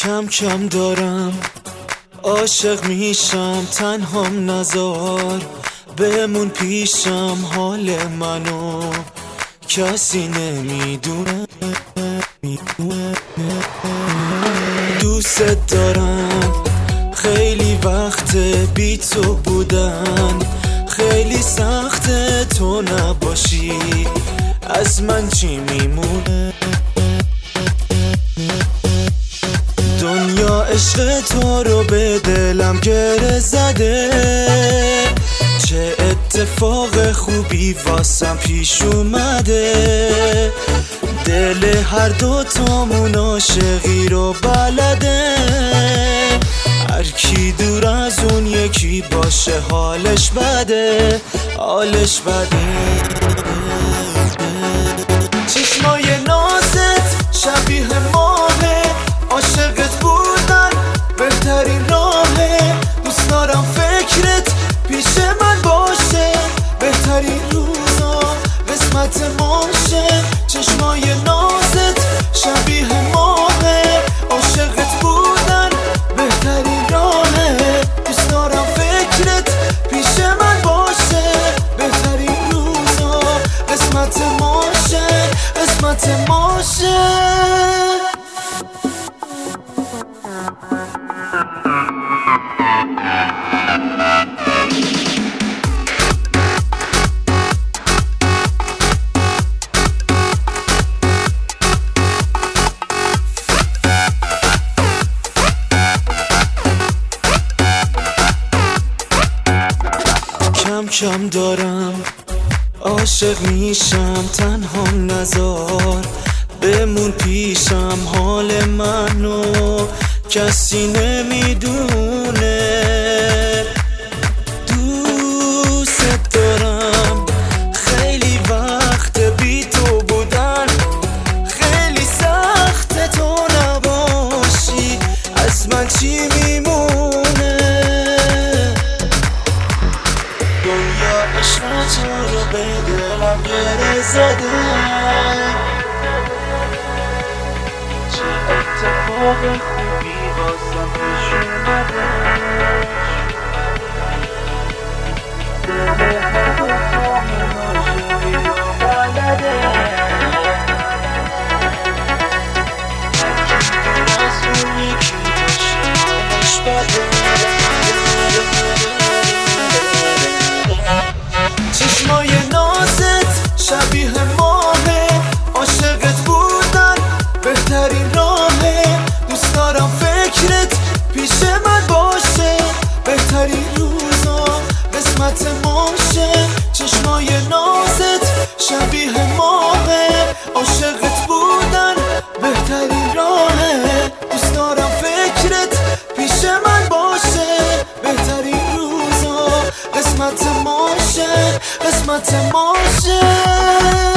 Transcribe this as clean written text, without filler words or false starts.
کم کم دارم عاشق میشم، تنهام نزار بمون پیشم، حال منو کسی نمیدونه. دوست دارم، خیلی وقت بی تو بودن، خیلی سخته تو نباشی، از من چی میمونه؟ دنیا عشق تو رو به دلم گره زده، چه اتفاق خوبی واسم پیش اومده، دل هر دو تامون عاشقی رو بلده، هر کی دور از اون یکی باشه حالش بده، حالش بده. چشمای نازت شبیه ماهه، عاشقت بودن بهترین راهه، دوست دارم فکرت پیش من باشه، بهترین روزا قسمت ماشه. چشمای نازت شبیه ماهه، عاشقت بودن بهترین راهه، دوست دارم فکرت پیش من باشه، بهترین روزا قسمت ماشه، قسمت ماشه. کم کم دارم عاشق میشم، تنهام نزار بمون پیشم، حال منو کسی نمیدونه. دوست دارم، خیلی وقت بی تو بودن، خیلی سخت تو نباشی، از من چی میمونه؟ دنیا عشق تو رو به دلم گره زده، چه اتفاق خوبی واسم پیش اومده، دل هر دو تامون عاشقی رو بلده، هر کی دور از اون یکی باشه حالش بده. چشمای نازت شبیه ماهه، عاشقت بودن بهترین راهه، دوست دارم فکرت پیش من باشه، بهترین روزا قسمت ماشه. چشمای نازت شبیه ماهه، عاشقت بودن بهترین راهه، دوست دارم فکرت پیش من باشه، بهترین روزا قسمت ماشه، قسمت ماشه.